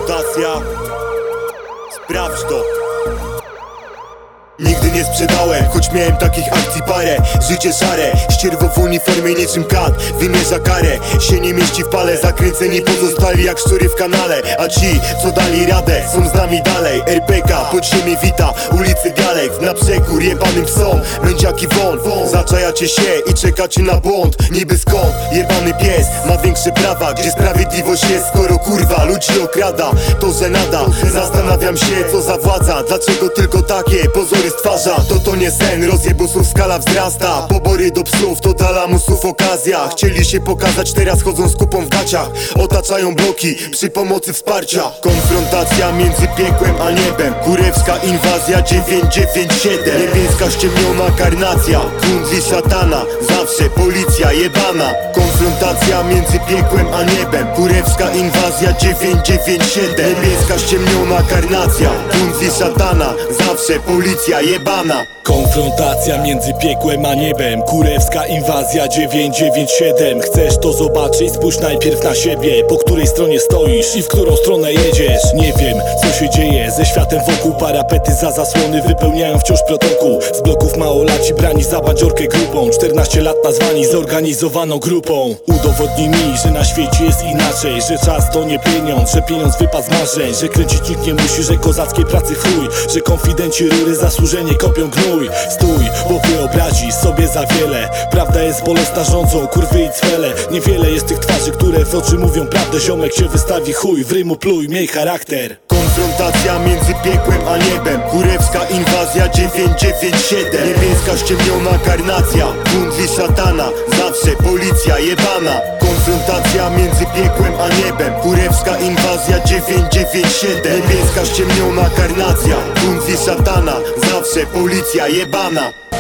Konfrontacja. Sprawdź to. Nigdy nie sprzedałem, choć miałem takich akcji parę. Życie szare, ścierwo w uniformie niczym kat wymierza karę, się nie mieści w pale. Zakręceni pozostali jak szczury w kanale, a ci, co dali radę, są z nami dalej. RPK, podziemie wita, ulicy Bialek. Na przekór jebanym psom, mędziaki won. Zaczajacie się i czekacie na błąd. Niby skąd? Jebany pies ma większe prawa. Gdzie sprawiedliwość jest, skoro kurwa ludzi okrada? To żenada, zastanawiam się co za władza. Dlaczego tylko takie pozory stwarza? To nie sen, rozjebusów skala wzrasta. Pobory do psów, to dla lamusów okazja. Chcieli się pokazać, teraz chodzą z kupą w gaciach. Otaczają bloki przy pomocy wsparcia. Konfrontacja między piekłem a niebem. Kurewska inwazja 997. Niebieska ściemniona karnacja. Kundli szatana, zawsze policja jebana. Konfrontacja między piekłem a niebem. Kurewska inwazja 997. Niebieska ściemniona karnacja. Kundli szatana, zawsze policja jebana. Konfrontacja między piekłem a niebem. Kurewska inwazja 997. Chcesz to zobaczyć? Spójrz najpierw na siebie. Po której stronie stoisz i w którą stronę jedziesz? Nie wiem, co się dzieje ze światem wokół. Parapety za zasłony wypełniają wciąż protokół. Z bloków małolaci brani za bandziorkę grubą. 14 lat nazwani zorganizowaną grupą. Udowodnij mi, że na świecie jest inaczej. Że czas to nie pieniądz, że pieniądz wypadł z marzeń. Że kręcić nikt nie musi, że kozackiej pracy chuj. Że konfidenci rury zasłużenie kopią gnój. Stój, bo wyobrazisz sobie za wiele. Prawda jest bolesna, rządzą kurwy i cwele. Niewiele jest tych twarzy, które w oczy mówią prawdę. Ziomek się wystawi chuj, w rymu pluj, miej charakter. Konfrontacja między piekłem a niebem. Kurewska inwazja 997. Niebieska ściemniona karnacja. Kundli szatana, zawsze policja jebana. Konfrontacja między piekłem a niebem. Kurewska inwazja 997. Niebieska ściemniona karnacja. Kundli szatana, zawsze policja jebana.